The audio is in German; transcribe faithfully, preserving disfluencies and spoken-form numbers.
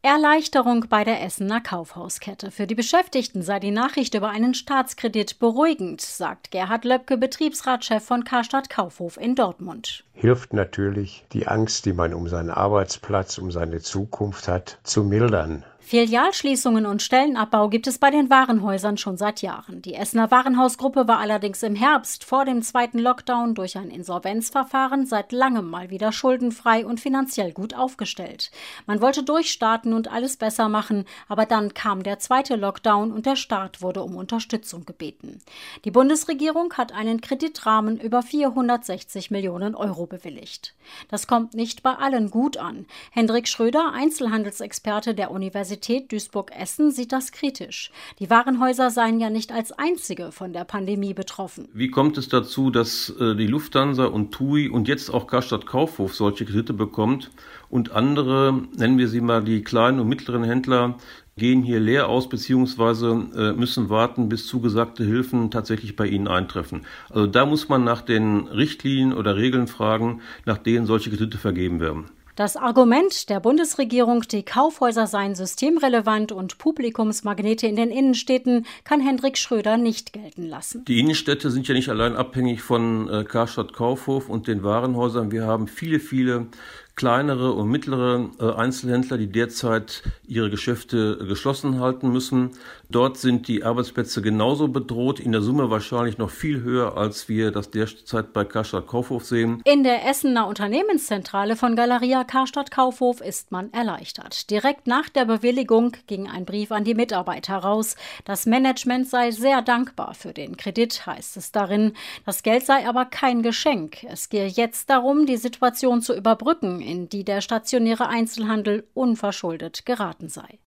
Erleichterung bei der Essener Kaufhauskette. Für die Beschäftigten sei die Nachricht über einen Staatskredit beruhigend, sagt Gerhard Löbke, Betriebsratschef von Karstadt Kaufhof in Dortmund. Hilft natürlich, die Angst, die man um seinen Arbeitsplatz, um seine Zukunft hat, zu mildern. Filialschließungen und Stellenabbau gibt es bei den Warenhäusern schon seit Jahren. Die Essener Warenhausgruppe war allerdings im Herbst vor dem zweiten Lockdown durch ein Insolvenzverfahren seit langem mal wieder schuldenfrei und finanziell gut aufgestellt. Man wollte durchstarten und alles besser machen, aber dann kam der zweite Lockdown und der Staat wurde um Unterstützung gebeten. Die Bundesregierung hat einen Kreditrahmen über vierhundertsechzig Millionen Euro bewilligt. Das kommt nicht bei allen gut an. Hendrik Schröder, Einzelhandelsexperte der Universität Duisburg-Essen, sieht das kritisch. Die Warenhäuser seien ja nicht als einzige von der Pandemie betroffen. Wie kommt es dazu, dass äh, die Lufthansa und T U I und jetzt auch Karstadt Kaufhof solche Kredite bekommt und andere, nennen wir sie mal die kleinen und mittleren Händler, gehen hier leer aus bzw. äh, müssen warten, bis zugesagte Hilfen tatsächlich bei ihnen eintreffen. Also da muss man nach den Richtlinien oder Regeln fragen, nach denen solche Kredite vergeben werden. Das Argument der Bundesregierung, die Kaufhäuser seien systemrelevant und Publikumsmagnete in den Innenstädten, kann Hendrik Schröder nicht gelten lassen. Die Innenstädte sind ja nicht allein abhängig von äh, Karstadt Kaufhof und den Warenhäusern. Wir haben viele, viele kleinere und mittlere äh, Einzelhändler, die derzeit ihre Geschäfte äh, geschlossen halten müssen. Dort sind die Arbeitsplätze genauso bedroht, in der Summe wahrscheinlich noch viel höher, als wir das derzeit bei Karstadt Kaufhof sehen. In der Essener Unternehmenszentrale von Galeria Karstadt Kaufhof ist man erleichtert. Direkt nach der Bewilligung ging ein Brief an die Mitarbeiter raus. Das Management sei sehr dankbar für den Kredit, heißt es darin. Das Geld sei aber kein Geschenk. Es gehe jetzt darum, die Situation zu überbrücken, in die der stationäre Einzelhandel unverschuldet geraten sei.